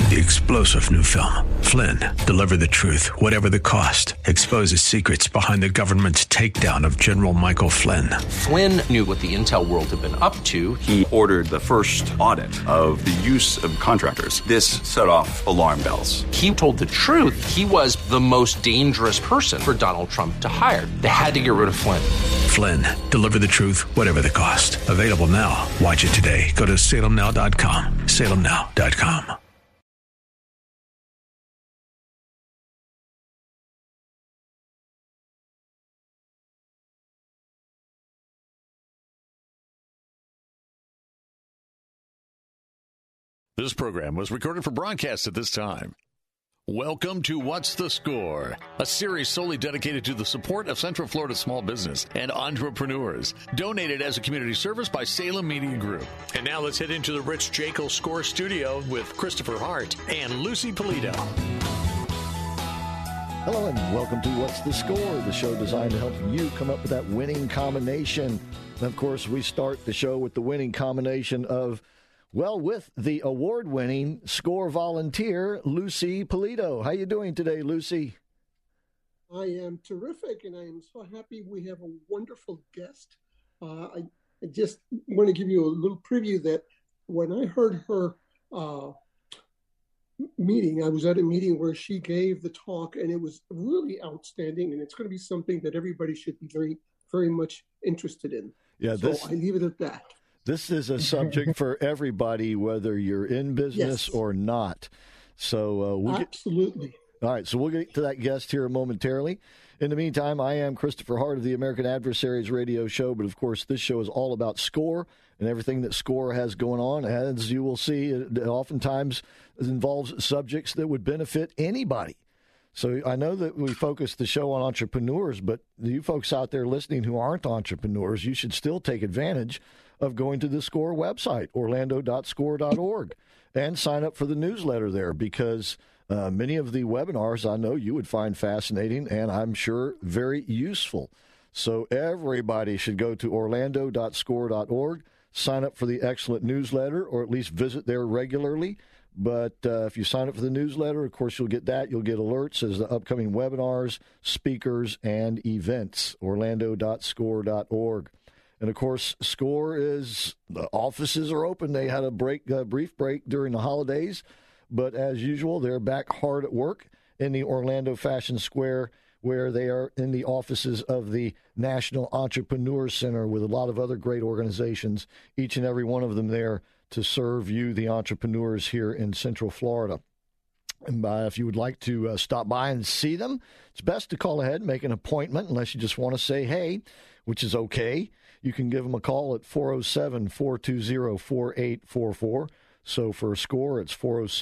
The explosive new film, Flynn, deliver the truth, whatever the cost, exposes secrets behind the government's takedown of General Michael Flynn. Flynn knew what the intel world had been up to. He ordered the first audit of the use of contractors. This set off alarm bells. He told the truth. He was the most dangerous person for Donald Trump to hire. They had to get rid of Flynn. Flynn, deliver the truth, whatever the cost. Available now. Watch it today. Go to salemnow.com. salemnow.com. This program was recorded for broadcast at this time. Welcome to What's the Score, a series solely dedicated to the support of Central Florida small business and entrepreneurs, donated as a community service by Salem Media Group. And now let's head into the Rich Jekyll Score Studio with Christopher Hart and Lucy Polito. Hello and welcome to What's the Score, the show designed to help you come up with that winning combination. And of course, we start the show with the winning combination of, well, with the award-winning score volunteer, Lucy Polito. How you doing today, Lucy? I am terrific, and I am so happy we have a wonderful guest. I just want to give you a little preview that when I heard her meeting, I was at a meeting where she gave the talk, and it was really outstanding, and it's going to be something that everybody should be very, very much interested in. Yeah, so I leave it at that. This is a subject for everybody, whether you're in business or not. So absolutely. All right, so we'll get to that guest here momentarily. In the meantime, I am Christopher Hart of the American Adversaries radio show, but of course this show is all about SCORE and everything that SCORE has going on. As you will see, it oftentimes involves subjects that would benefit anybody. So I know that we focus the show on entrepreneurs, but you folks out there listening who aren't entrepreneurs, you should still take advantage of going to the SCORE website, orlando.score.org, and sign up for the newsletter there, because many of the webinars I know you would find fascinating and I'm sure very useful. So everybody should go to orlando.score.org, sign up for the excellent newsletter, or at least visit there regularly. But if you sign up for the newsletter, of course, you'll get that. You'll get alerts as the upcoming webinars, speakers, and events, orlando.score.org. And, of course, SCORE is, the offices are open. They had a brief break during the holidays. But as usual, they're back hard at work in the Orlando Fashion Square, where they are in the offices of the National Entrepreneur Center with a lot of other great organizations, each and every one of them there to serve you, the entrepreneurs here in Central Florida. And if you would like to stop by and see them, it's best to call ahead and make an appointment, unless you just want to say hey, which is okay. You can give them a call at 407-420-4844. So for SCORE, it's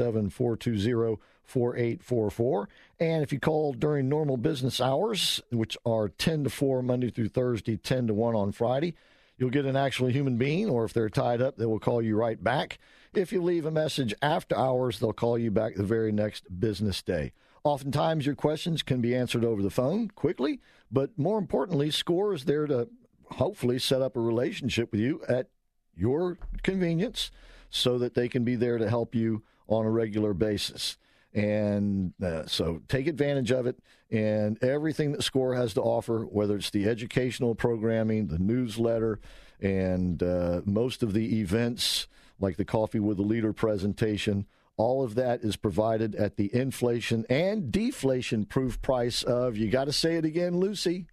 407-420-4844. And if you call during normal business hours, which are 10 to 4 Monday through Thursday, 10 to 1 on Friday, you'll get an actual human being, or if they're tied up, they will call you right back. If you leave a message after hours, they'll call you back the very next business day. Oftentimes, your questions can be answered over the phone quickly, but more importantly, SCORE is there to hopefully set up a relationship with you at your convenience so that they can be there to help you on a regular basis. And so take advantage of it, and everything that SCORE has to offer, whether it's the educational programming, the newsletter, and most of the events like the Coffee with a Leader presentation, all of that is provided at the inflation and deflation-proof price of, you got to say it again, Lucy.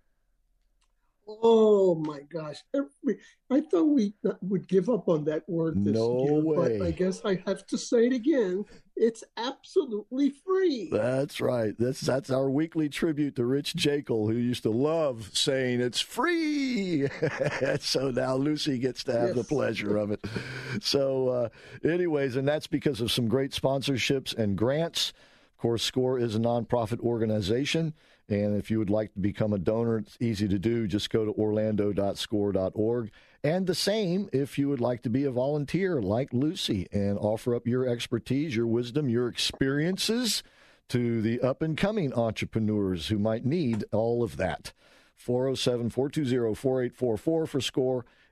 Oh, my gosh. I thought we would give up on that word this year, way. But I guess I have to say it again. It's absolutely free. That's right. That's our weekly tribute to Rich Jekyll, who used to love saying it's free. So now Lucy gets to have the pleasure of it. So anyways, and that's because of some great sponsorships and grants. Of course, SCORE is a nonprofit organization. And if you would like to become a donor, it's easy to do. Just go to orlando.score.org. And the same if you would like to be a volunteer like Lucy and offer up your expertise, your wisdom, your experiences to the up-and-coming entrepreneurs who might need all of that. 407-420-4844 for SCORE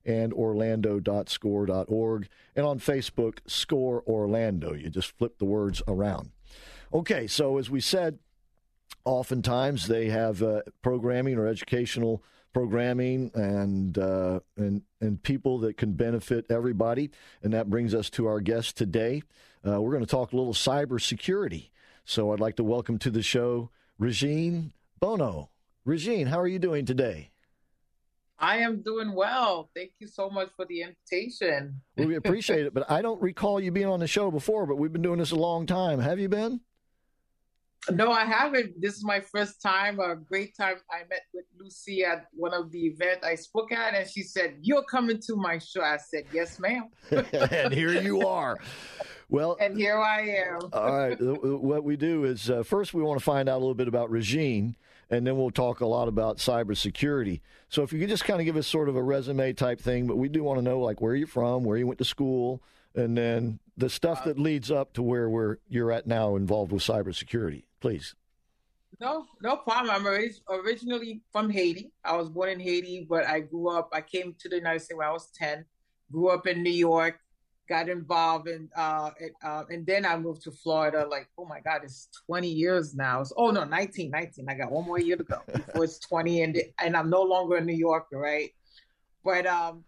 and orlando.score.org. And on Facebook, Score Orlando. You just flip the words around. Okay, so as we said, oftentimes they have programming or educational programming and people that can benefit everybody. And that brings us to our guest today. We're going to talk a little cybersecurity. So I'd like to welcome to the show Regine Bono. Regine, how are you doing today? I am doing well. Thank you so much for the invitation. Well, we appreciate it, but I don't recall you being on the show before, but we've been doing this a long time. Have you been? No, I haven't. This is my first time, a great time. I met with Lucy at one of the events I spoke at, and she said, "You're coming to my show." I said, "Yes, ma'am." And here you are. Well, and here I am. All right. What we do is first we want to find out a little bit about Regine, and then we'll talk a lot about cybersecurity. So if you could just kind of give us sort of a resume type thing, but we do want to know like where you're from, where you went to school, and then the stuff that leads up to where you're at now involved with cybersecurity. Please. No problem. I'm originally from Haiti. I was born in Haiti, but I came to the United States when I was 10, grew up in New York, got involved in, and then I moved to Florida. Like, oh my God, it's 20 years now. 19. I got one more year to go before it's 20, and I'm no longer a New Yorker, right? But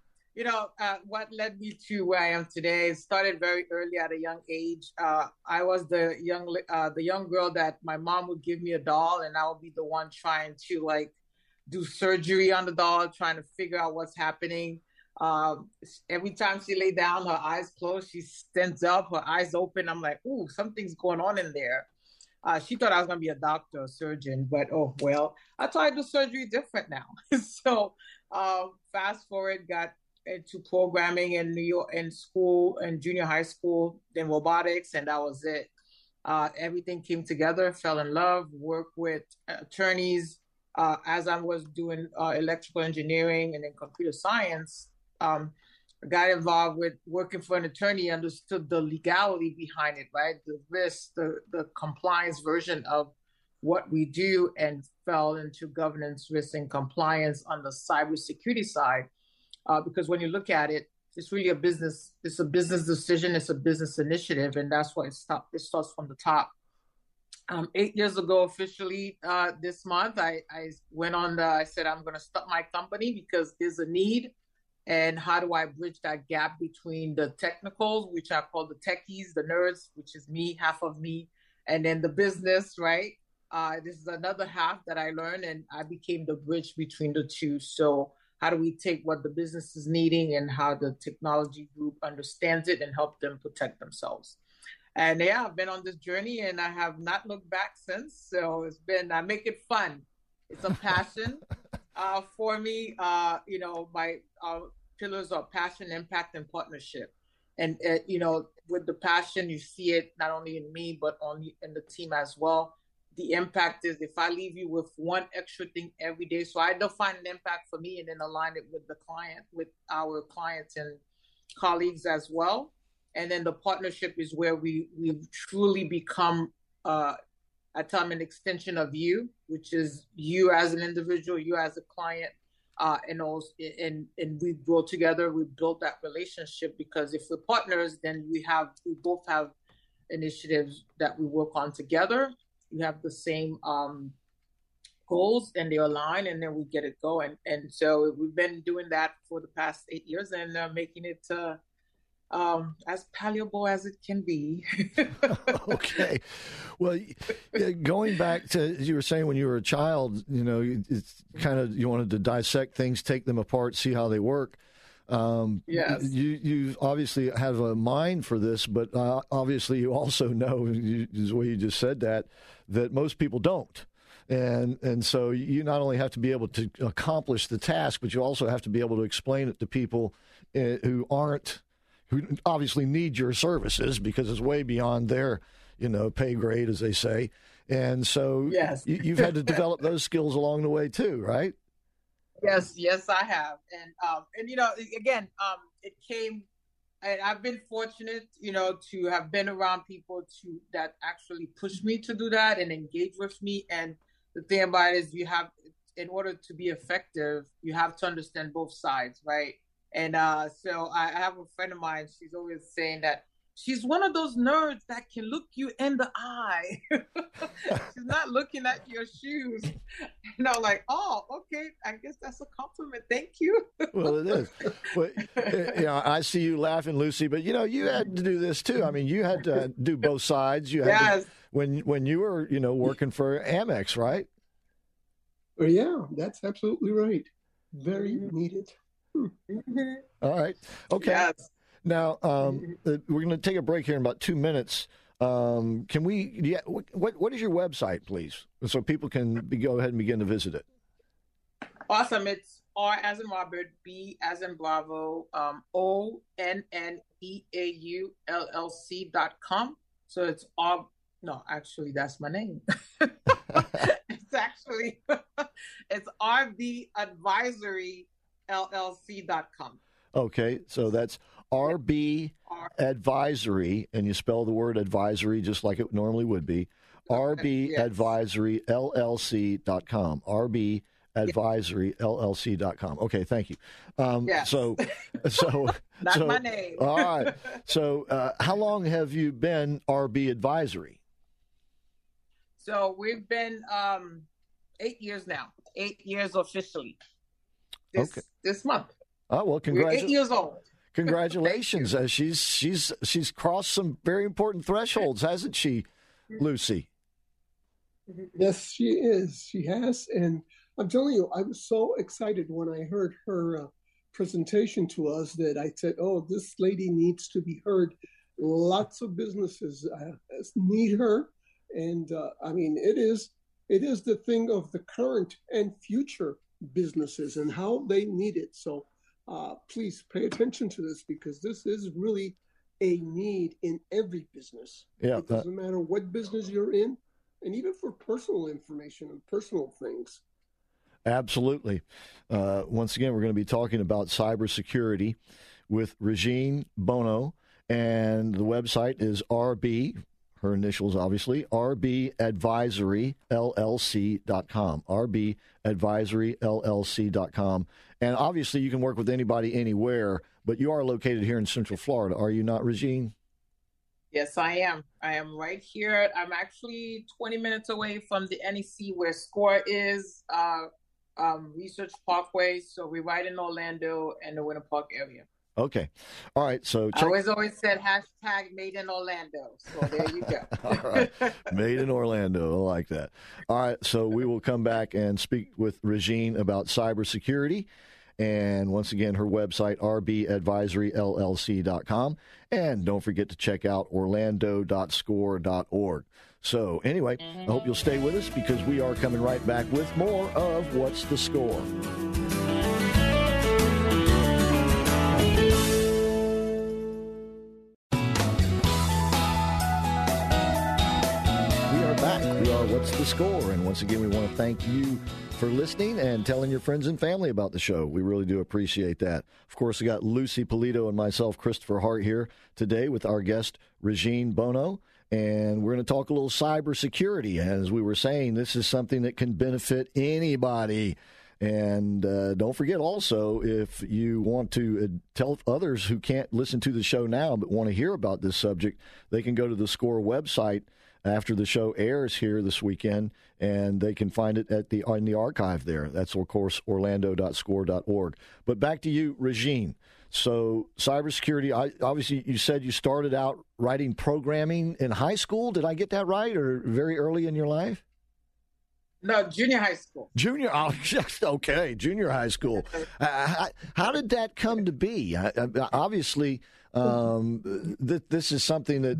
what led me to where I am today started very early at a young age. I was the young girl that my mom would give me a doll, and I would be the one trying to like do surgery on the doll, trying to figure out what's happening. Every time she lay down, her eyes closed, she stands up, her eyes open. I'm like, ooh, something's going on in there. She thought I was going to be a doctor or surgeon, but oh, well, I thought I'd do surgery different now. So fast forward, got into programming in New York, in school, in junior high school, then robotics, and that was it. Everything came together, fell in love, worked with attorneys as I was doing electrical engineering and then computer science. Got involved with working for an attorney, understood the legality behind it, right? The risk, the compliance version of what we do, and fell into governance, risk, and compliance on the cybersecurity side. Because when you look at it, it's really it's a business decision, it's a business initiative, and that's why it starts from the top. 8 years ago, officially this month, I went on I said, I'm going to start my company because there's a need. And how do I bridge that gap between the technicals, which I call the techies, the nerds, which is me, half of me, and then the business, right? This is another half that I learned, and I became the bridge between the two. So how do we take what the business is needing and how the technology group understands it and help them protect themselves? And yeah, I've been on this journey and I have not looked back since. So I make it fun. It's a passion for me. My pillars are passion, impact, and partnership. And, with the passion, you see it not only in me, but in the team as well. The impact is if I leave you with one extra thing every day. So I define an impact for me and then align it with the client, with our clients and colleagues as well. And then the partnership is where we truly become, I tell them, an extension of you, which is you as an individual, you as a client, and we grow together. We build that relationship because if we're partners, then we both have initiatives that we work on together. We have the same goals and they align, and then we get it going. And so we've been doing that for the past 8 years and making it as palatable as it can be. Okay. Well, going back to, as you were saying, when you were a child, it's kind of, you wanted to dissect things, take them apart, see how they work. Yes. You obviously have a mind for this, but obviously you also know, the way you just said that most people don't. And so you not only have to be able to accomplish the task, but you also have to be able to explain it to people who obviously need your services because it's way beyond their, pay grade, as they say. And so yes. You've had to develop those skills along the way too, right? Yes, I have. And again, it came, and I've been fortunate, to have been around people that actually push me to do that and engage with me. And the thing about it is in order to be effective, you have to understand both sides, right? And so I have a friend of mine. She's always saying that she's one of those nerds that can look you in the eye. She's not looking at your shoes. And I'm like, oh, okay. I guess that's a compliment. Thank you. Well, it is. But, I see you laughing, Lucy, but, you had to do this too. I mean, you had to do both sides. You had to, when you were, working for Amex, right? Well, yeah, that's absolutely right. Very needed. All right. Okay. Yes. Now, we're going to take a break here in about 2 minutes. Can we? What is your website, please, so people can go ahead and begin to visit it? Awesome. It's R as in Robert, B as in Bravo, ONNEAULLC.com. So it's R. No, actually, that's my name. It's rbadvisoryllc.com. Okay, so that's RB Advisory, and you spell the word advisory just like it normally would be, rbadvisoryllc.com, rbadvisoryllc.com. Okay, thank you. Yes. So That's my name. All right. So how long have you been RB Advisory? So we've been 8 years now. 8 years officially. This month. Oh well, We're 8 years old. Congratulations! She's crossed some very important thresholds, hasn't she, Lucy? Yes, she is. She has, and I'm telling you, I was so excited when I heard her presentation to us that I said, "Oh, this lady needs to be heard." Lots of businesses need her, and I mean, it is the thing of the current and future businesses and how they need it. So please pay attention to this, because this is really a need in every business. Yeah, it doesn't matter what business you're in, and even for personal information and personal things. Absolutely. Once again, we're going to be talking about cybersecurity with Regine Bono, and the website is RB, her initials obviously, rbadvisoryllc.com, rbadvisoryllc.com. And obviously you can work with anybody anywhere, but you are located here in Central Florida, are you not, Regine? Yes, I am. I am right here. I'm actually 20 minutes away from the NEC where SCORE is, Research Parkway. So we're right in Orlando and the Winter Park area. Okay. All right. So I always said hashtag made in Orlando. So there you go. All right. Made in Orlando. I like that. All right. So we will come back and speak with Regine about cybersecurity. And once again, her website, rbadvisoryllc.com. And don't forget to check out orlando.score.org. So anyway, I hope you'll stay with us, because we are coming right back with more of What's the Score? We are What's the Score? And once again, we want to thank you for listening and telling your friends and family about the show. We really do appreciate that. Of course, we got Lucy Polito and myself, Christopher Hart, here today with our guest, Regine Bono. And we're going to talk a little cybersecurity. As we were saying, this is something that can benefit anybody. And don't forget also, if you want to tell others who can't listen to the show now but want to hear about this subject, they can go to the SCORE website after the show airs here this weekend, and they can find it in the archive there. That's, of course, orlando.score.org. But back to you, Regine. So cybersecurity, obviously you said you started out writing programming in high school. Did I get that right, or very early in your life? No, junior high school. Junior high school. How did that come to be? Obviously, this is something that,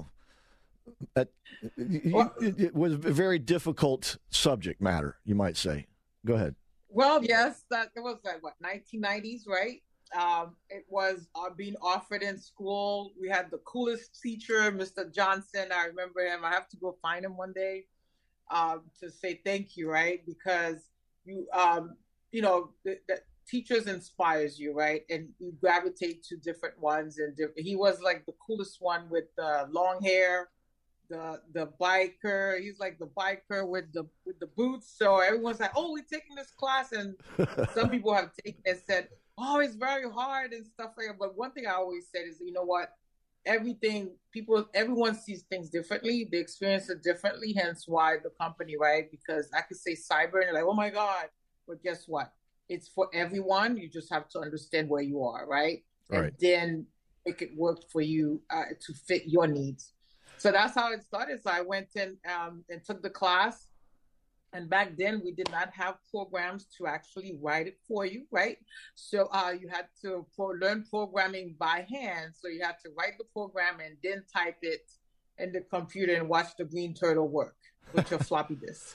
it was a very difficult subject matter, you might say. Go ahead. Well, yes, it was 1990s, right? It was being offered in school. We had the coolest teacher, Mr. Johnson. I remember him. I have to go find him one day to say thank you, right? Because the teachers inspires you, right? And you gravitate to different ones. And he was like the coolest one with the long hair. The biker, he's like the biker with the boots. So everyone's like, "Oh, we're taking this class," and some people have taken it and said, oh, it's very hard and stuff like that. But one thing I always said is, you know what? Everyone sees things differently. They experience it differently. Hence why the company, right? Because I could say cyber and you're like, oh my God. But guess what? It's for everyone. You just have to understand where you are, right? Right. And then make it work for you to fit your needs. So that's how it started. So I went in and took the class. And back then, we did not have programs to actually write it for you, right? So you had to learn programming by hand. So you had to write the program and then type it in the computer and watch the green turtle work with your floppy disk.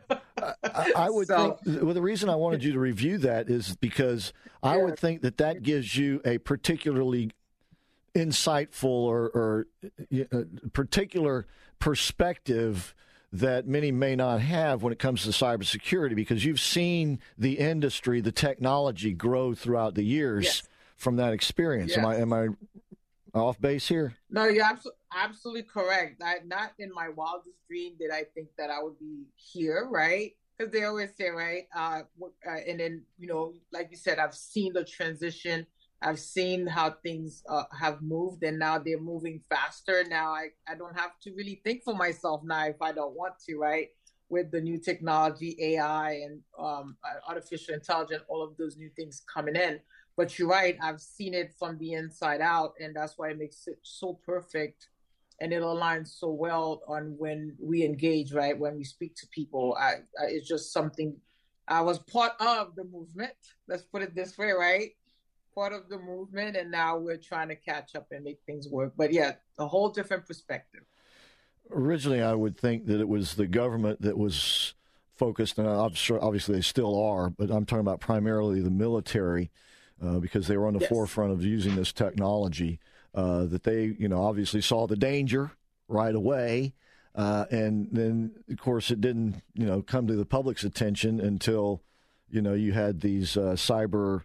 I would think, well, the reason I wanted you to review that is because I would think that gives you a particularly insightful or particular perspective that many may not have when it comes to cybersecurity, because you've seen the industry, the technology grow throughout the years from that experience. Yes. Am I off base here? No, you're absolutely correct. Not in my wildest dream did I think that I would be here, right? Because they always say, right? And then, like you said, I've seen the transition. I've seen how things have moved, and now they're moving faster. Now I don't have to really think for myself now if I don't want to, right? With the new technology, AI and artificial intelligence, all of those new things coming in. But you're right, I've seen it from the inside out, and that's why it makes it so perfect. And it aligns so well on when we engage, right? When we speak to people, it's just something. I was part of the movement. Let's put it this way, right? Part of the movement, and now we're trying to catch up and make things work. But yeah, a whole different perspective. Originally, I would think that it was the government that was focused, and I'm sure obviously they still are, but I'm talking about primarily the military, because they were on the forefront of using this technology, that they, obviously saw the danger right away. And then, of course, it didn't, come to the public's attention until, you had these cyber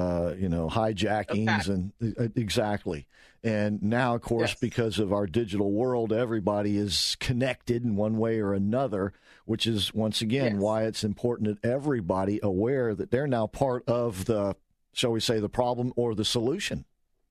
hijackings and exactly. And now, of course, because of our digital world, everybody is connected in one way or another, which is, once again, why it's important that everybody aware that they're now part of the, shall we say, the problem or the solution.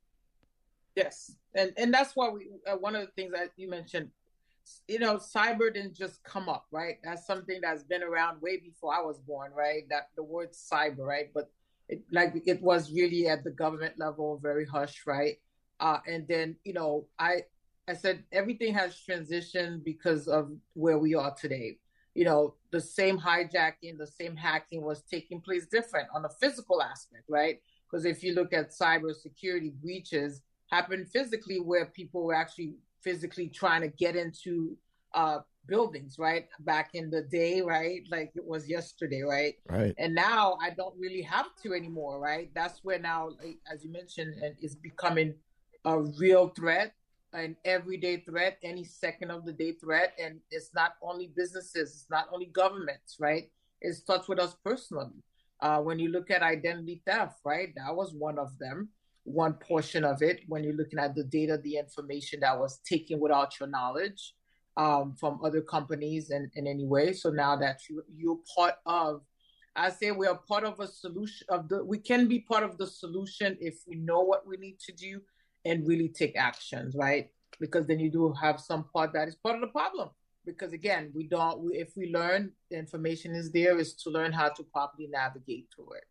Yes. And that's why one of the things that you mentioned, cyber didn't just come up, right? That's something that's been around way before I was born, right? That the word cyber, right? But it was really at the government level, very hush, right? And then, I said everything has transitioned because of where we are today. The same hijacking, the same hacking was taking place different on a physical aspect, right? Because if you look at cybersecurity breaches happen physically, where people were actually physically trying to get into buildings, right? Back in the day, right? Like it was yesterday, right? Right. And now I don't really have to anymore, right? That's where now, as you mentioned, it's becoming a real threat, an everyday threat, any second of the day threat. And it's not only businesses, it's not only governments, right? It starts with us personally. When you look at identity theft, right? That was one of them, one portion of it. When you're looking at the data, the information that was taken without your knowledge, from other companies in any way. So now that you're part of, I say we are part of a solution we can be part of the solution if we know what we need to do and really take actions, right? Because then you do have some part that is part of the problem. Because again, if we learn, the information is there, is to learn how to properly navigate through it.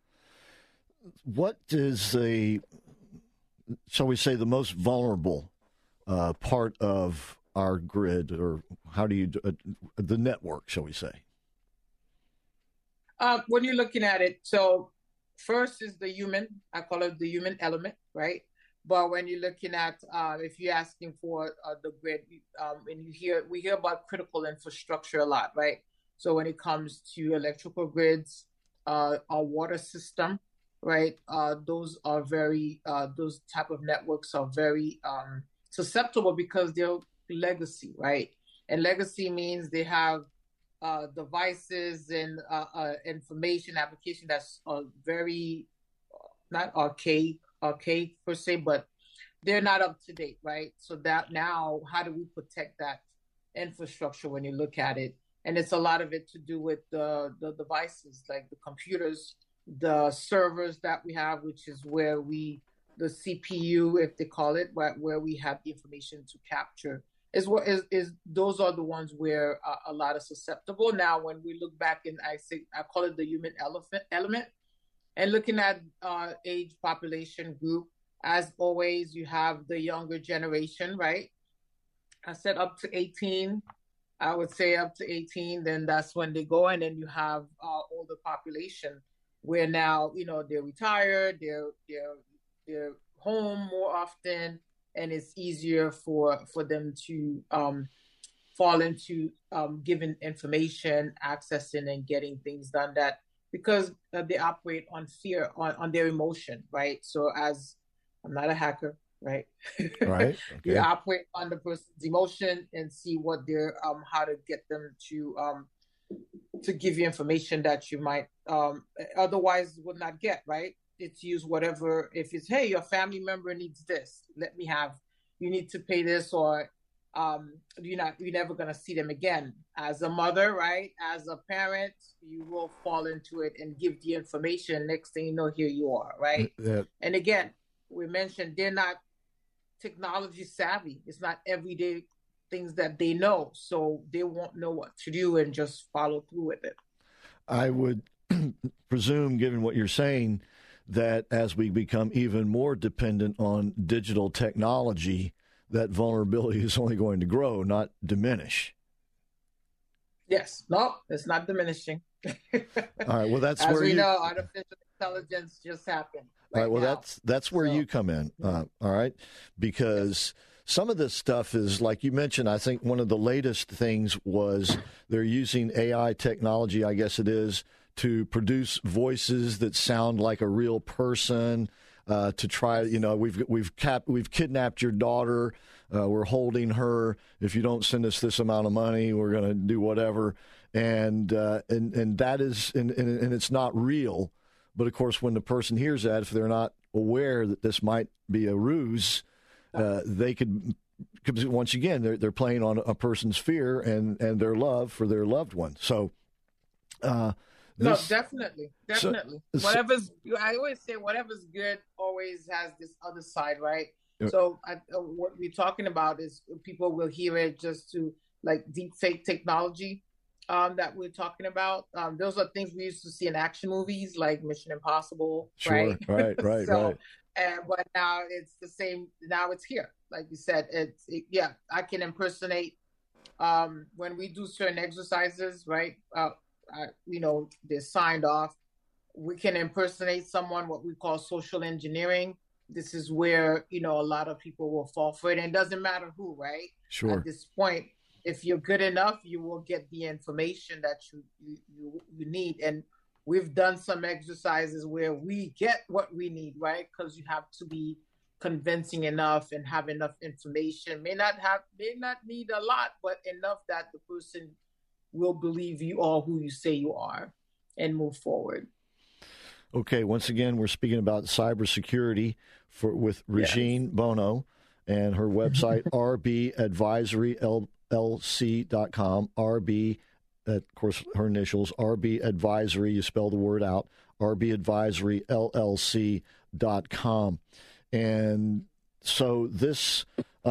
What is shall we say, the most vulnerable part of our grid, or how do you the network, shall we say? When you're looking at it, so first is the human. I call it the human element, right? But when you're looking at, if you're asking for the grid, and we hear about critical infrastructure a lot, right? So when it comes to electrical grids, our water system, right? Those type of networks are very susceptible because they're legacy, right? And legacy means they have devices and information application that's very not archaic per se, but they're not up to date, right? So that now, how do we protect that infrastructure when you look at it? And it's a lot of it to do with the devices, like the computers, the servers that we have, which is where the CPU, if they call it, where we have the information to capture, those are the ones where a lot is susceptible. Now, when we look back, and I call it the human element, and looking at age population group, as always, you have the younger generation, right? I said up to 18. I would say up to 18, then that's when they go. And then you have older population where now, they're retired, they're home more often, and it's easier for them to fall into giving information, accessing and getting things done because they operate on fear, on their emotion, right? So as I'm not a hacker, right? Right. Okay. You operate on the person's emotion and see what they're, how to get them to give you information that you might otherwise would not get, right? It's use whatever. If it's, hey, your family member needs this, you need to pay this, or you're never going to see them again. As a mother, right? As a parent, you will fall into it and give the information. Next thing you know, here you are, right? Yeah. And again, we mentioned they're not technology savvy. It's not everyday things that they know, so they won't know what to do and just follow through with it. I would presume, given what you're saying, that as we become even more dependent on digital technology, that vulnerability is only going to grow, not diminish. Yes. No, it's not diminishing. All right. Well, that's as where we know, artificial intelligence just happened. All right. Well, that's where you come in. All right. Because some of this stuff is, like you mentioned, I think one of the latest things was they're using AI technology, I guess it is, to produce voices that sound like a real person, to try, we've kidnapped your daughter. We're holding her. If you don't send us this amount of money, we're going to do whatever. And that is, and it's not real. But of course, when the person hears that, if they're not aware that this might be a ruse, they could, once again, they're playing on a person's fear and their love for their loved one. So, no, definitely. I always say whatever's good always has this other side, right? So what we're talking about is people will hear it just to like deep fake technology that we're talking about. Those are things we used to see in action movies like Mission Impossible, sure, right? Right, so, right. But now it's the same. Now it's here. Like you said, I can impersonate when we do certain exercises, right? They're signed off. We can impersonate someone, what we call social engineering. This is where, a lot of people will fall for it. And it doesn't matter who, right? Sure. At this point, if you're good enough, you will get the information that you need. And we've done some exercises where we get what we need, right? Because you have to be convincing enough and have enough information. May not need a lot, but enough that the person will believe you are who you say you are and move forward. Okay, once again, we're speaking about cybersecurity with Regine Bono and her website, rbadvisoryllc.com. RB, of course, her initials, RB Advisory, you spell the word out, rbadvisoryllc.com. And so this,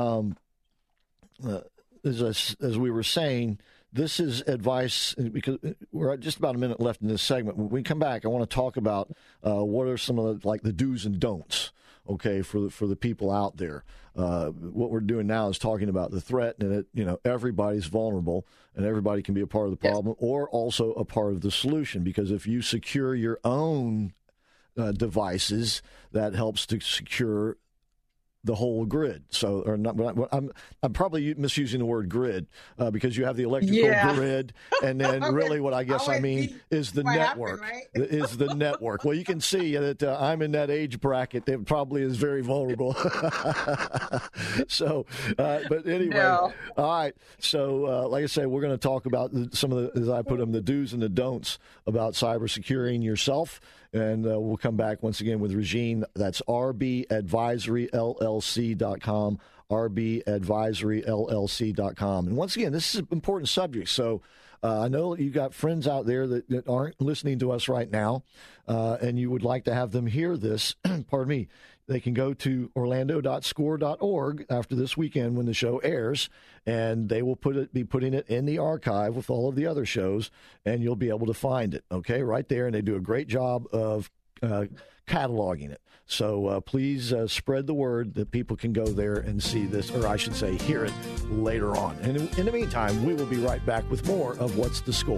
as we were saying, this is advice, because we're just about a minute left in this segment. When we come back, I want to talk about what are some of the do's and don'ts, okay, for the people out there. What we're doing now is talking about the threat, and everybody's vulnerable, and everybody can be a part of the problem or also a part of the solution. Because if you secure your own devices, that helps to secure the whole grid. So, or not, I'm probably misusing the word grid because you have the electrical grid, and then really what I guess I mean is the network. Happened, right? Is the network. Well, you can see that I'm in that age bracket that probably is very vulnerable. So, but anyway, all right. So, like I say, we're going to talk about some of the, as I put them, the do's and the don'ts about cyber securing yourself. And we'll come back once again with Regine. That's rbadvisoryllc.com, rbadvisoryllc.com. And once again, this is an important subject, so I know you got friends out there that aren't listening to us right now, and you would like to have them hear this. Pardon me. They can go to orlando.score.org after this weekend when the show airs, and they will be putting it in the archive with all of the other shows, and you'll be able to find it, okay, right there. And they do a great job of cataloging it. So please spread the word that people can go there and see this, or I should say hear it later on. And in the meantime, we will be right back with more of What's the Score?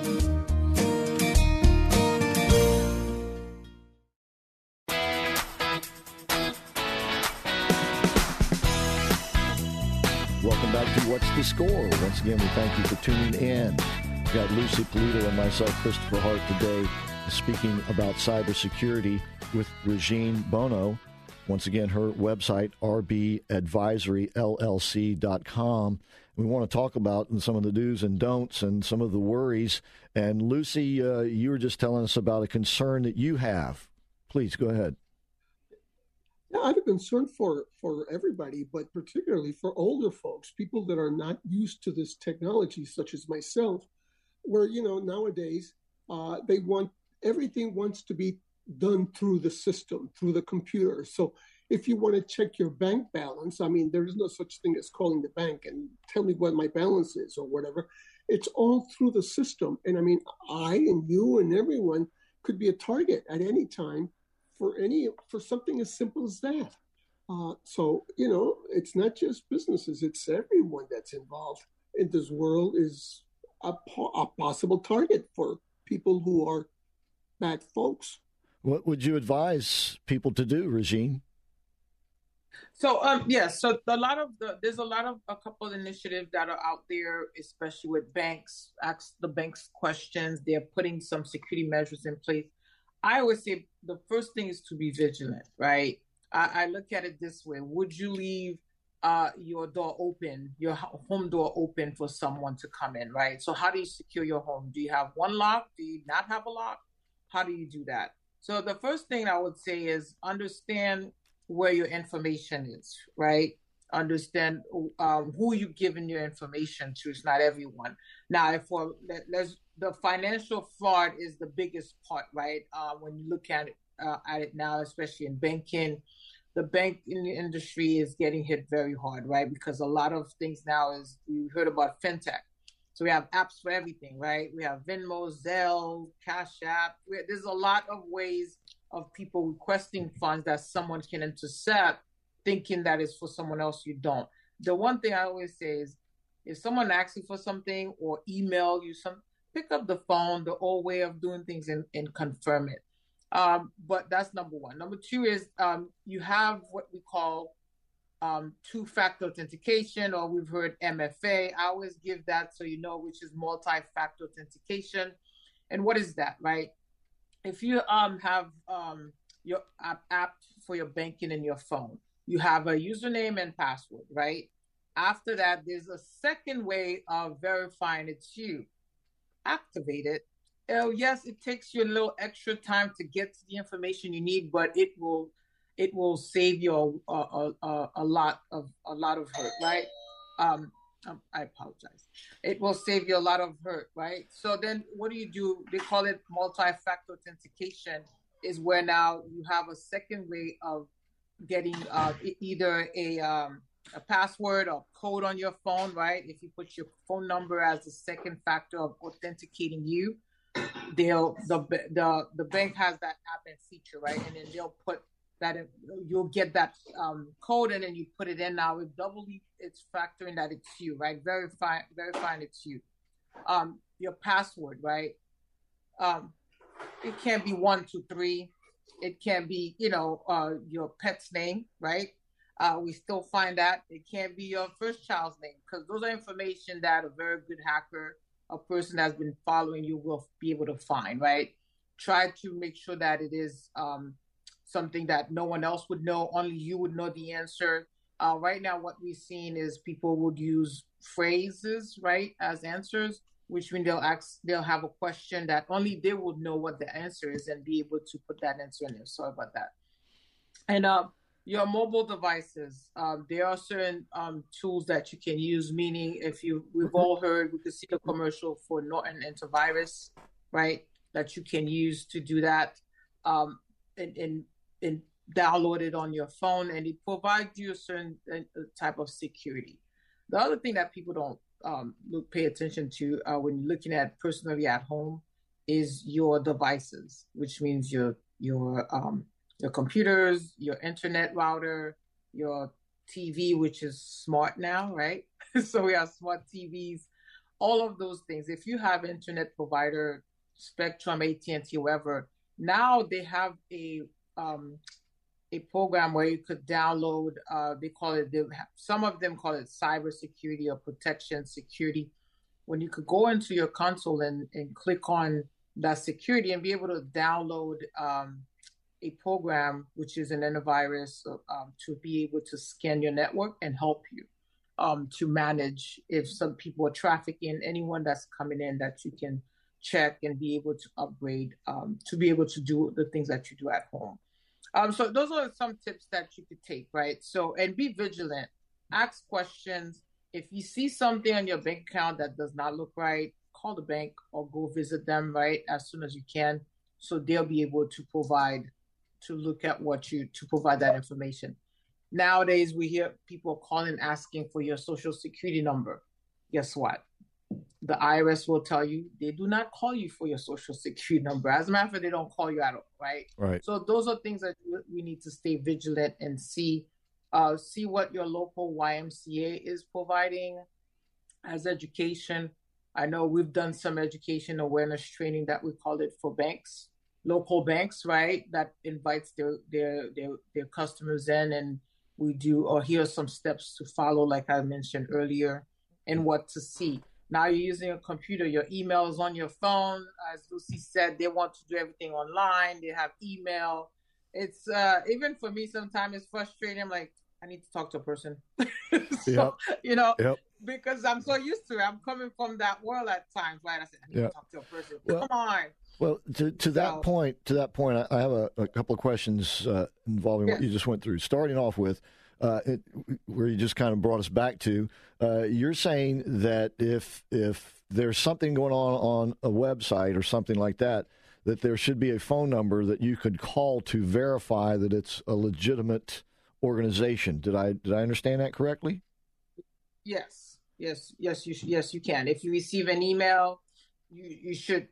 Welcome back to What's the Score? Once again, we thank you for tuning in. We've got Lucy Polito and myself, Christopher Hart, today speaking about cybersecurity with Regine Bono. Once again, her website, rbadvisoryllc.com. We want to talk about some of the do's and don'ts and some of the worries. And Lucy, you were just telling us about a concern that you have. Please, go ahead. Yeah, I have a concern for everybody, but particularly for older folks, people that are not used to this technology, such as myself, where, nowadays everything wants to be done through the system, through the computer. So if you want to check your bank balance, there's no such thing as calling the bank and tell me what my balance is or whatever. It's all through the system. And I and you and everyone could be a target at any time for something as simple as that. So, it's not just businesses, it's everyone that's involved in this world is a possible target for people who are bad folks. What would you advise people to do, Regine? So, so there's a couple of initiatives that are out there, especially with banks. Ask the banks questions. They're putting some security measures in place. I always say the first thing is to be vigilant, right? I look at it this way. Would you leave your door open, your home door open for someone to come in, right? So how do you secure your home? Do you have one lock? Do you not have a lock? How do you do that? So the first thing I would say is understand where your information is, right? Understand who you're giving your information to. It's not everyone. Now, the financial fraud is the biggest part, right? When you look at it now, especially in banking, the banking industry is getting hit very hard, right? Because a lot of things now is, you heard about fintech. So we have apps for everything, right? We have Venmo, Zelle, Cash App. There's a lot of ways of people requesting funds that someone can intercept, thinking that it's for someone else you don't. The one thing I always say is, if someone asks you for something or email you something, pick up the phone, the old way of doing things, and confirm it. But that's number one. Number two is you have what we call two-factor authentication, or we've heard MFA. I always give that so you know, which is multi-factor authentication. And what is that, right? If you have your app for your banking in your phone, you have a username and password, right? After that, there's a second way of verifying it's you. Activate it. Yes, it takes you a little extra time to get to the information you need, but it will save you a lot of hurt, right? I apologize. It will save you a lot of hurt, right? So then what do? They call it multi-factor authentication, is where now you have a second way of getting either a password or code on your phone, right? If you put your phone number as the second factor of authenticating you, the bank has that app and feature, right? And then they'll put that in, you'll get that code, and then you put it in. Now it's factoring that it's you, right? Verifying it's you. Your password, right? It can be 1, 2, 3. It can be, your pet's name, right? We still find that. It can't be your first child's name, because those are information that a very good hacker, a person that's been following you, will be able to find, right? Try to make sure that it is something that no one else would know, only you would know the answer. Right now, what we've seen is people would use phrases, right, as answers, which means they'll have a question that only they would know what the answer is and be able to put that answer in there. Sorry about that. And Your mobile devices. There are certain tools that you can use. Meaning, we've all heard, we could see a commercial for Norton Antivirus, right? That you can use to do that, and download it on your phone, and it provides you a certain type of security. The other thing that people don't pay attention to when you're looking at personally at home is your devices, which means your computers, your internet router, your TV, which is smart now, right? So we have smart TVs, all of those things. If you have internet provider, Spectrum, AT&T, whoever, now they have a program where you could download, some of them call it cybersecurity or protection security, when you could go into your console and click on that security and be able to download a program, which is an antivirus, to be able to scan your network and help you to manage if some people are trafficking, anyone that's coming in, that you can check and be able to upgrade to be able to do the things that you do at home. So those are some tips that you could take, right? So, and be vigilant, ask questions. If you see something on your bank account that does not look right, call the bank or go visit them, right, as soon as you can. So they'll be able to provide that information. Nowadays, we hear people calling asking for your social security number. Guess what? The IRS will tell you they do not call you for your social security number. As a matter of fact, they don't call you at all, right? Right. So those are things that we need to stay vigilant and see what your local YMCA is providing as education. I know we've done some education awareness training that we call it for banks, local banks, right? That invites their customers in, and we do, or here are some steps to follow, like I mentioned earlier, and what to see. Now you're using a computer, your email is on your phone. As Lucy said, they want to do everything online. They have email. It's even for me, sometimes it's frustrating. I'm like, I need to talk to a person. So, because I'm so used to it. I'm coming from that world at times, right? I said, I need to talk to a person. Come on. Well, to that point, I have a couple of questions involving what you just went through. Starting off with, where you just kind of brought us back to, you're saying that if there's something going on a website or something like that, that there should be a phone number that you could call to verify that it's a legitimate organization. Did I understand that correctly? Yes, you can. If you receive an email, you should.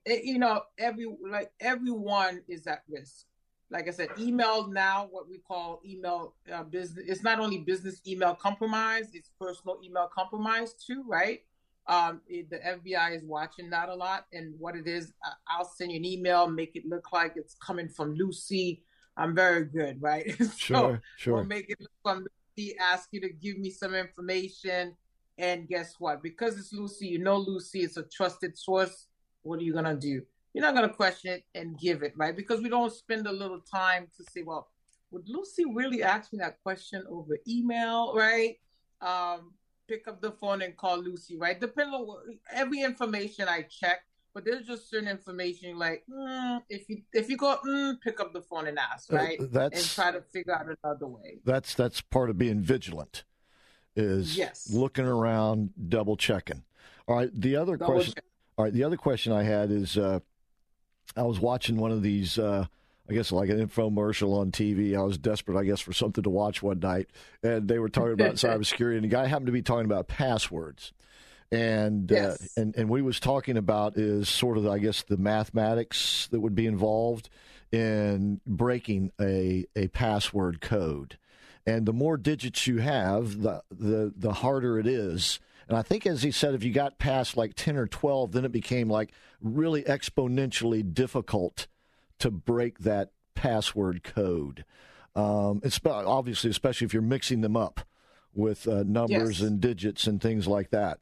Everyone is at risk. Like I said, email now, what we call email business. It's not only business email compromise; it's personal email compromise too, right? The FBI is watching that a lot, and what it is, I'll send you an email, make it look like it's coming from Lucy. I'm very good, right? Sure. We'll make it look from Lucy, ask you to give me some information, and guess what? Because it's Lucy, Lucy, it's a trusted source. What are you gonna do? You're not going to question it and give it, right? Because we don't spend a little time to say, well, would Lucy really ask me that question over email, right? Pick up the phone and call Lucy, right? Depending on every information I check, but there's just certain information like, if you go, pick up the phone and ask, right? And try to figure out another way. That's part of being vigilant, is looking around, double checking. All right. The other question I had is, I was watching one of these, I guess like an infomercial on TV. I was desperate, I guess, for something to watch one night, and they were talking about cybersecurity, and the guy happened to be talking about passwords. And and we was talking about is sort of, I guess, the mathematics that would be involved in breaking a password code. And the more digits you have, the harder it is. And I think, as he said, if you got past like 10 or 12, then it became like really exponentially difficult to break that password code. It's obviously, especially if you're mixing them up with numbers and digits and things like that.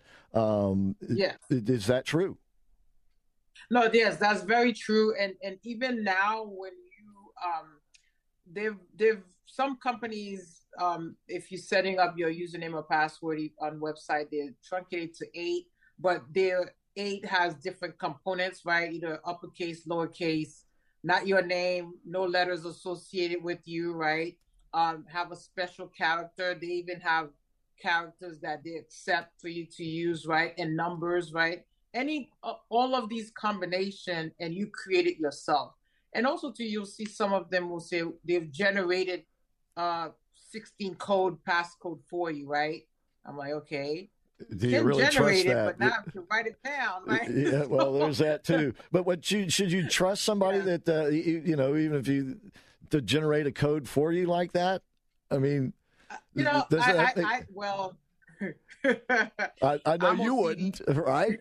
Is that true? No, yes, that's very true. And even now, when you they've some companies, if you're setting up your username or password on website, they truncate it to 8, but their 8 has different components, right? Either uppercase, lowercase, not your name, no letters associated with you, right? have a special character. They even have characters that they accept for you to use, right? And numbers, right? All of these combination, and you create it yourself. And also too, you'll see some of them will say they've generated 16 passcode for you, right? I'm like, okay. Do you really trust that? But now I have to write it down, right? Yeah, well, there's that too. But should you trust somebody that even if to generate a code for you like that? I mean, I know you wouldn't, right?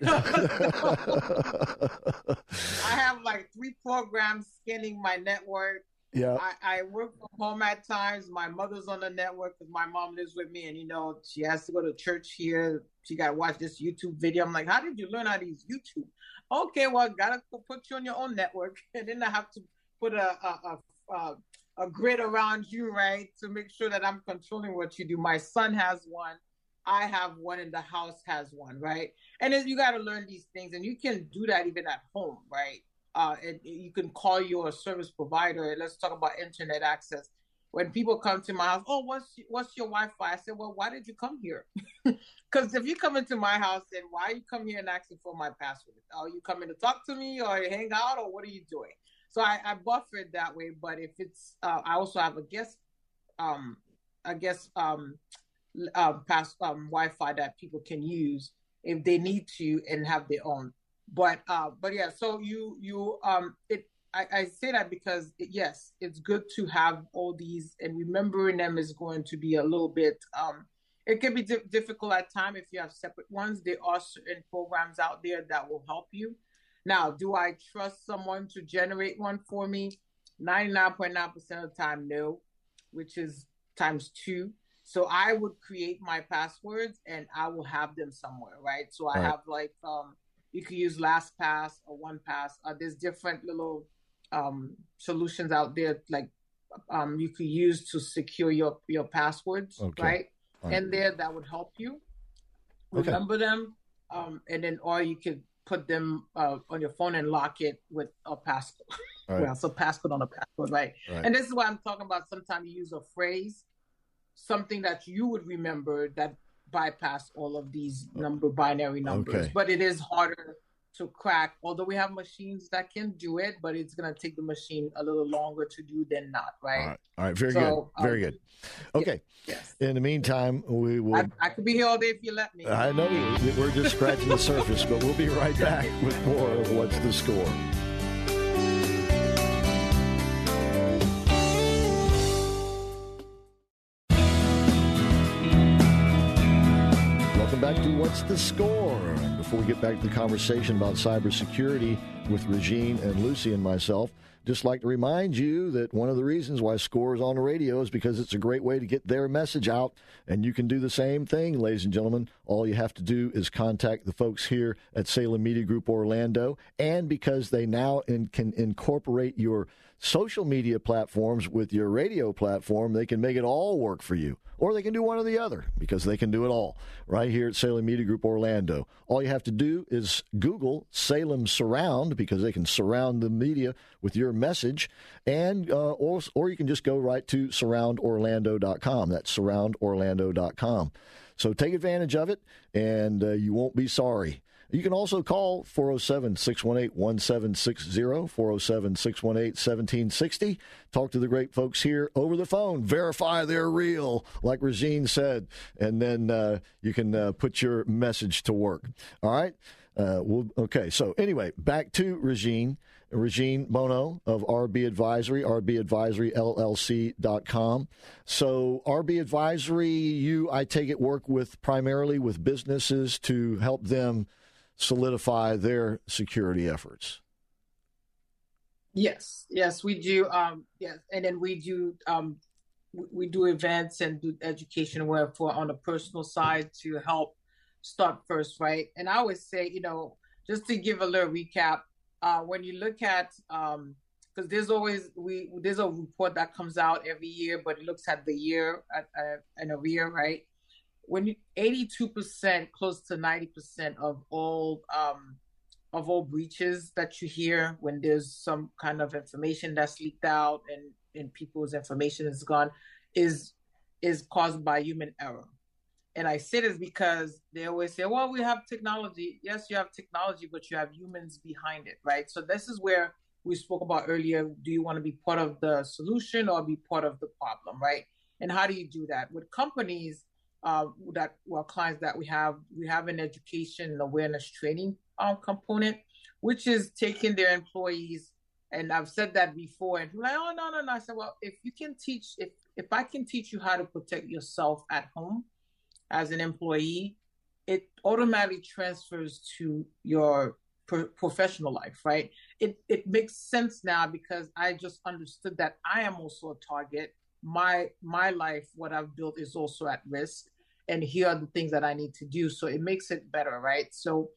I have like 3 programs scanning my network. Yeah. I work from home at times. My mother's on the network because my mom lives with me, and she has to go to church here. She got to watch this YouTube video. I'm like, how did you learn how to use YouTube? Okay, well, gotta put you on your own network, and then I have to put a grid around you, right, to make sure that I'm controlling what you do. My son has one. I have one, and the house has one, right? And then you got to learn these things, and you can do that even at home, right? And you can call your service provider. Let's talk about internet access. When people come to my house, oh, what's your Wi-Fi? I said, well, why did you come here? Because if you come into my house, then why you come here and asking for my password? Are you coming to talk to me or hang out, or what are you doing? So I buffer it that way. But if it's, I also have a guest Wi-Fi that people can use if they need to and have their own. But yeah, so I say that because yes, it's good to have all these, and remembering them is going to be a little bit, it can be difficult at times if you have separate ones. There are certain programs out there that will help you. Now, do I trust someone to generate one for me? 99.9% of the time, no, which is times 2. So I would create my passwords and I will have them somewhere, right? So I have like, you can use LastPass or OnePass. There's different little solutions out there, like you could use to secure your passwords, right? And there, that would help you remember them. And then, or you could put them on your phone and lock it with a passcode. Well, so passcode on a passcode, right? And this is why I'm talking about sometimes you use a phrase, something that you would remember that bypass all of these binary numbers. But it is harder to crack, although we have machines that can do it, but it's going to take the machine a little longer to do than not, right? All right. Very good. Very good. Okay. Yes. In the meantime, we will... I could be here all day if you let me. I know we're just scratching the surface, but we'll be right back with more of What's the Score. Back to What's the Score? Before we get back to the conversation about cybersecurity with Regine and Lucy and myself, just like to remind you that one of the reasons why Score is on the radio is because it's a great way to get their message out, and you can do the same thing, ladies and gentlemen. All you have to do is contact the folks here at Salem Media Group Orlando, and because they now can incorporate your social media platforms with your radio platform, they can make it all work for you. Or they can do one or the other, because they can do it all right here at Salem Media Group Orlando. All you have to do is Google Salem Surround, because they can surround the media with your message, and or you can just go right to surroundorlando.com. That's surroundorlando.com. So take advantage of it, and you won't be sorry. You can also call 407-618-1760, 407-618-1760. Talk to the great folks here over the phone. Verify they're real, like Regine said, and then you can put your message to work. All right? Okay, so anyway, back to Regine Bono of RB Advisory, rbadvisoryllc.com. So RB Advisory, I take it, work primarily with businesses to help them solidify their security efforts. Yes, we do. Yes, and then we do events and do education work on the personal side to help start first, right? And I always say, just to give a little recap, when you look at, because there's a report that comes out every year, but it looks at the year in a year, right? When 82%, close to 90% of all breaches that you hear, when there's some kind of information that's leaked out and people's information is gone, is caused by human error. And I say this because they always say, well, we have technology. Yes, you have technology, but you have humans behind it, right? So this is where we spoke about earlier. Do you want to be part of the solution or be part of the problem, right? And how do you do that? With companies, clients that we have an education and awareness training component, which is taking their employees. And I've said that before, and people are like, oh, no. I said, well, if I can teach you how to protect yourself at home as an employee, it automatically transfers to your professional life, right? It makes sense now because I just understood that I am also a target. My life, what I've built, is also at risk, and here are the things that I need to do. So it makes it better, right? So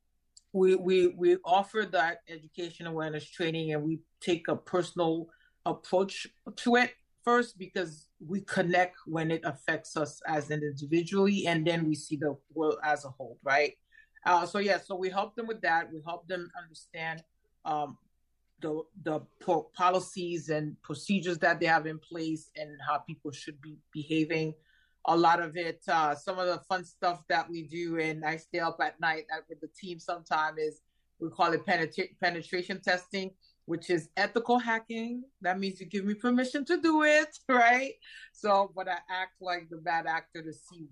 we offer that education awareness training, and we take a personal approach to it first because we connect when it affects us as an individually, and then we see the world as a whole, right? So we help them with that. We help them understand the policies and procedures that they have in place and how people should be behaving. A lot of it, some of the fun stuff that we do, and I stay up at night with the team sometime, is we call it penetration testing, which is ethical hacking. That means you give me permission to do it, right? So, but I act like the bad actor to see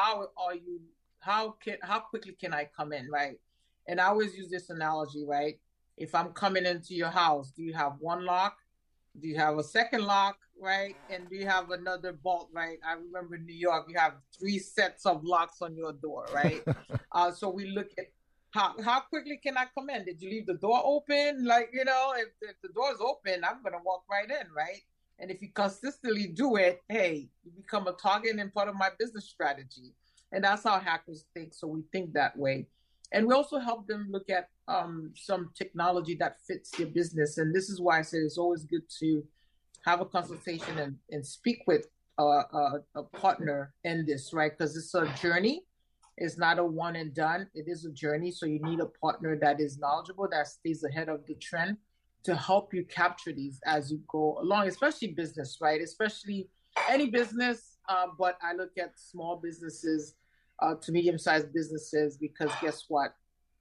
how quickly can I come in, right? And I always use this analogy, right? If I'm coming into your house, do you have one lock? Do you have a second lock, right? And do you have another bolt, right? I remember in New York, you have 3 sets of locks on your door, right? So we look at how quickly can I come in? Did you leave the door open? Like, if the door's open, I'm going to walk right in, right? And if you consistently do it, hey, you become a target and part of my business strategy. And that's how hackers think. So we think that way. And we also help them look at some technology that fits your business. And this is why I say it's always good to have a consultation and speak with a partner in this, right? Because it's a journey. It's not a one and done. It is a journey. So you need a partner that is knowledgeable, that stays ahead of the trend to help you capture these as you go along, especially business, right? Especially any business. But I look at small businesses to medium-sized businesses, because guess what?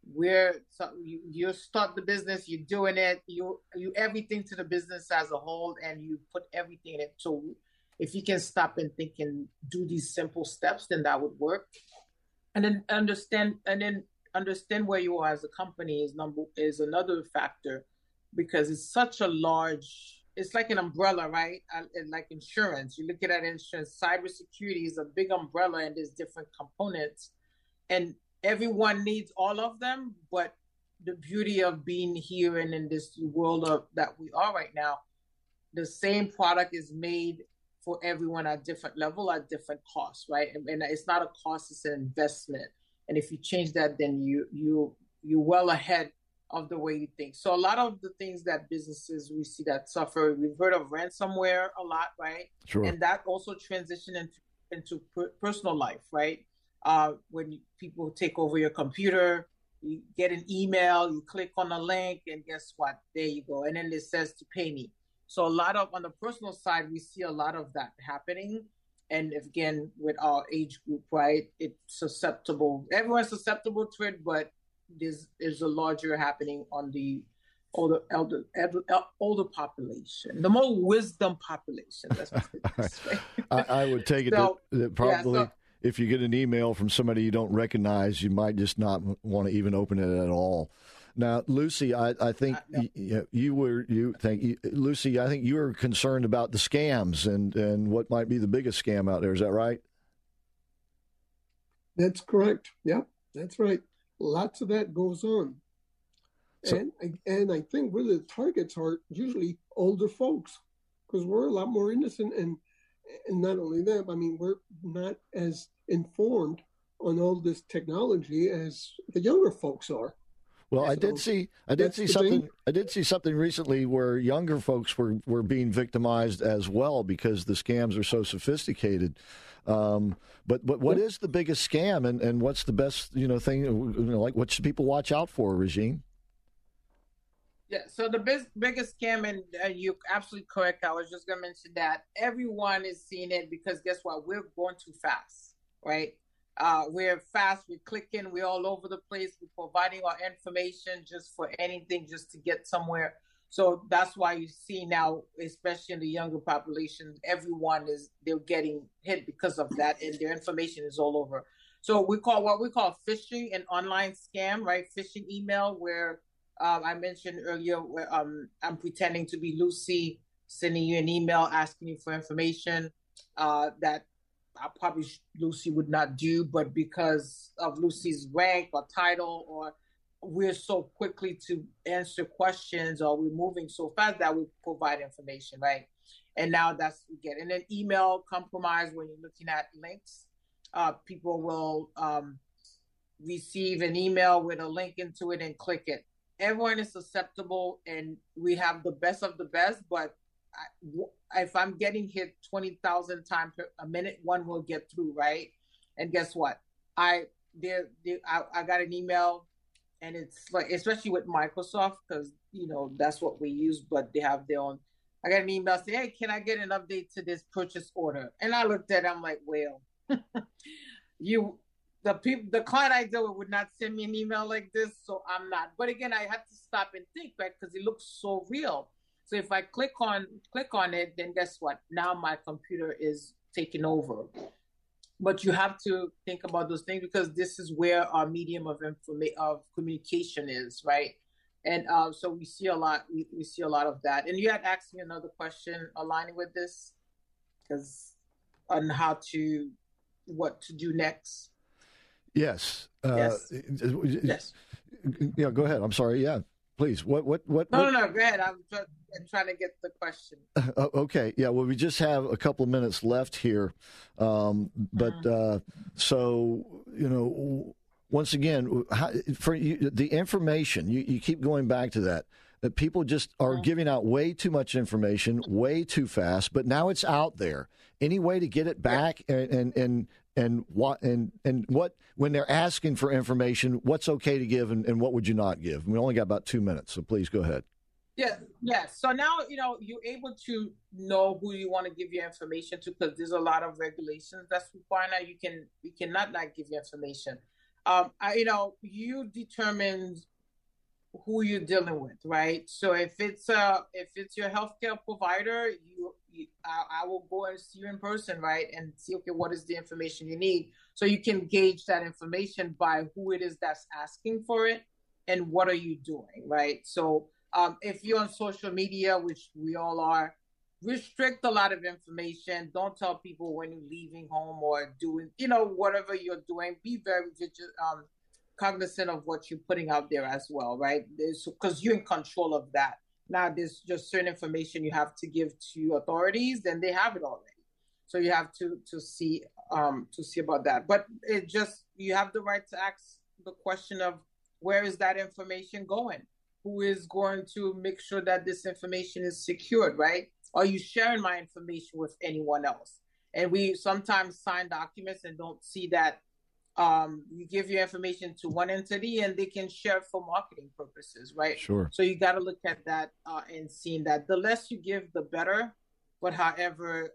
You start the business, you're doing it, you everything to the business as a whole, and you put everything in it. So if you can stop and think and do these simple steps, then that would work. And then understand where you are as a company is another factor, because it's such a large. It's like an umbrella, right? And like insurance, you look at that insurance, cybersecurity is a big umbrella, and there's different components, and everyone needs all of them. But the beauty of being here and in this world that we are right now, the same product is made for everyone at different level, at different costs, right? And it's not a cost, it's an investment. And if you change that, then you're well ahead of the way you think. So a lot of the things that businesses we see that suffer, we've heard of ransomware a lot, right? Sure. And that also transition into personal life, right? When people take over your computer, you get an email, you click on a link, and guess what? There you go. And then it says to pay me. So a lot of, on the personal side, we see a lot of that happening. And again, with our age group, right, it's susceptible. Everyone's susceptible to it, but there's a larger happening on the older population, the more wisdom population. Let's put it this way. I would take it that probably if you get an email from somebody you don't recognize, you might just not want to even open it at all. Now, Lucy, I think you were concerned about the scams and what might be the biggest scam out there. Is that right? That's correct. Yeah, that's right. Lots of that goes on. And I think where the targets are usually older folks, because we're a lot more innocent. And not only that, I mean, we're not as informed on all this technology as the younger folks are. Well, I did see something recently where younger folks were being victimized as well because the scams are so sophisticated. But what is the biggest scam, and what's the best thing? Like, what should people watch out for, Regine? Yeah, so the biggest scam, and you're absolutely correct. I was just going to mention that everyone is seeing it because guess what? We're going too fast, right? We're fast, we're clicking, we're all over the place, we're providing our information just for anything, just to get somewhere. So that's why you see now, especially in the younger population, they're getting hit because of that, and their information is all over. So what we call phishing, an online scam, right? Phishing email, where I mentioned earlier, where I'm pretending to be Lucy, sending you an email asking you for information that Lucy would not do, but because of Lucy's rank or title, or we're so quickly to answer questions, or we're moving so fast that we provide information, right? And now that's what we get. And then email compromise, when you're looking at links, people will receive an email with a link into it and click it. Everyone is susceptible, and we have the best of the best, but if I'm getting hit 20,000 times a minute, one will get through, right? And guess what? I got an email, and it's like, especially with Microsoft, because that's what we use, but they have their own. I got an email saying, "Hey, can I get an update to this purchase order?" And I looked at it, I'm like, well, the client I deal with would not send me an email like this, so I'm not. But again, I had to stop and think, right? Because it looks so real. So if I click on it, then guess what? Now my computer is taking over. But you have to think about those things, because this is where our medium of communication is, right? And so we see a lot. We see a lot of that. And you had asked me another question aligning with this, because on what to do next. Yes. Yes. Yes. Yeah. Go ahead. I'm sorry. Yeah. Please. What? No. Go ahead. I'm trying to get the question. Okay. Yeah. Well, we just have a couple of minutes left here, but so once again, for you, the information you keep going back to that people just are giving out way too much information, way too fast. But now it's out there. Any way to get it back, and what when they're asking for information, what's okay to give and what would you not give? We only got about 2 minutes, so please go ahead. Yeah. So now, you're able to know who you want to give your information to, because there's a lot of regulations that's required now. You cannot not give your information. You determine who you're dealing with, right? So if it's your healthcare provider, I will go and see you in person, right, and see, okay, what is the information you need, so you can gauge that information by who it is that's asking for it and what are you doing, right? So if you're on social media, which we all are, restrict a lot of information. Don't tell people when you're leaving home or doing, whatever you're doing. Be very cognizant of what you're putting out there as well, right? Because you're in control of that. Now, there's just certain information you have to give to authorities, and they have it already. So you have to see about that. But you have the right to ask the question of, where is that information going? Who is going to make sure that this information is secured, right? Are you sharing my information with anyone else? And we sometimes sign documents and don't see that you give your information to one entity and they can share it for marketing purposes, right? Sure. So you got to look at that and seeing that the less you give, the better. But however,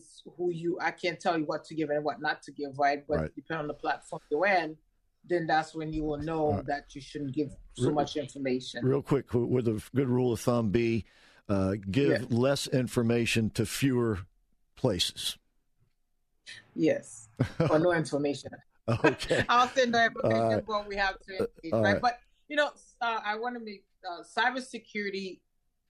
I can't tell you what to give and what not to give, right? But depending on the platform you're in, then that's when you will know that you shouldn't give so much information. Real quick, would a good rule of thumb be give less information to fewer places? Yes, or no information. Okay. I'll send the information, but we have to engage, right? But, I want to make cybersecurity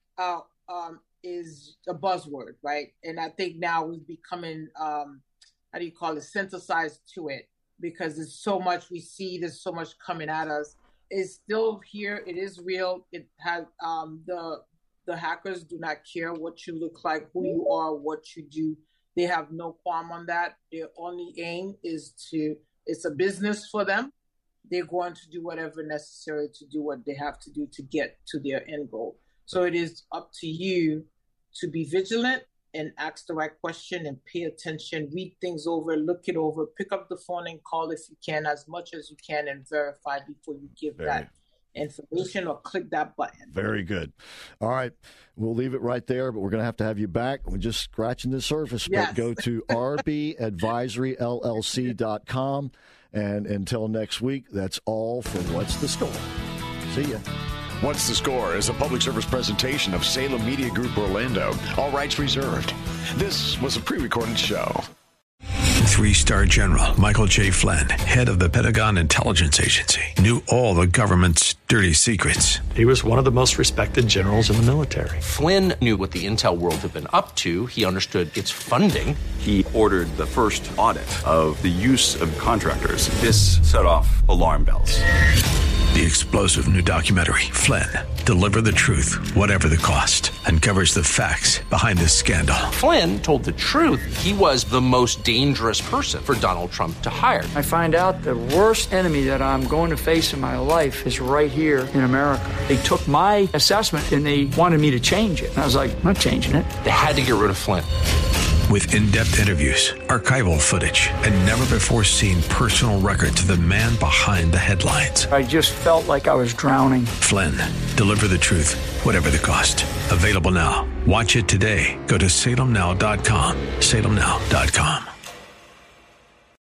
is a buzzword, right? And I think now we're becoming, synthesized to it, because there's so much we see, there's so much coming at us. It's still here. It is real. It has the hackers do not care what you look like, who you are, what you do. They have no qualm on that. Their only aim is it's a business for them. They're going to do whatever necessary to do what they have to do to get to their end goal. So it is up to you to be vigilant and ask the right question and pay attention, read things over, look it over, pick up the phone and call if you can, as much as you can, and verify before you give that information or click that button. Very good. All right. We'll leave it right there, but we're going to have you back. We're just scratching the surface. Yes. But go to rbadvisoryllc.com. And until next week, that's all for What's the Score. See ya. What's the Score is a public service presentation of Salem Media Group Orlando. All rights reserved. This was a pre-recorded show. 3-star General Michael J. Flynn, head of the Pentagon Intelligence Agency, knew all the government's dirty secrets. He was one of the most respected generals in the military. Flynn knew what the intel world had been up to. He understood its funding. He ordered the first audit of the use of contractors. This set off alarm bells. The explosive new documentary, Flynn, Deliver the Truth, Whatever the Cost, uncovers the facts behind this scandal. Flynn told the truth. He was the most dangerous person for Donald Trump to hire. I find out the worst enemy that I'm going to face in my life is right here in America. They took my assessment and they wanted me to change it. And I was like, I'm not changing it. They had to get rid of Flynn. With in-depth interviews, archival footage, and never-before-seen personal records of the man behind the headlines. I just felt like I was drowning. Flynn, Deliver the Truth, Whatever the Cost. Available now. Watch it today. Go to salemnow.com. salemnow.com.